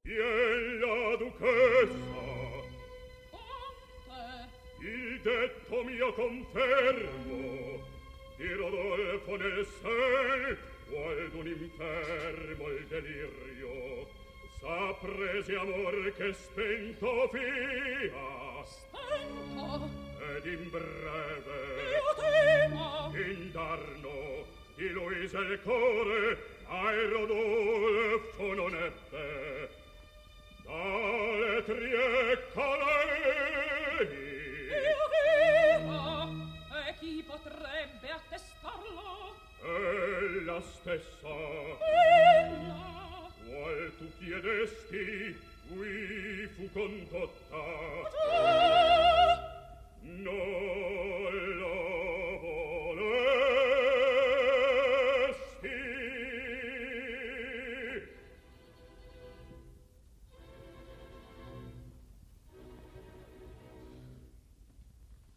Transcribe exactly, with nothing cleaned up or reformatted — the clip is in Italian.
e la duchessa. Conte. Il detto mio confermo, di Rodolfo nel sen, qual d'un infermo il delirio, s'ha presi amor che spento fia. Spento? Ed in breve, io temo, indarno di Luisa il core, ai Rodolfo non ebbe. Dale triecca lei. io vivo, e chi potrebbe attestarlo? Ella stessa. Ella. Qual tu chiedesti, qui fu condotta. Già. No.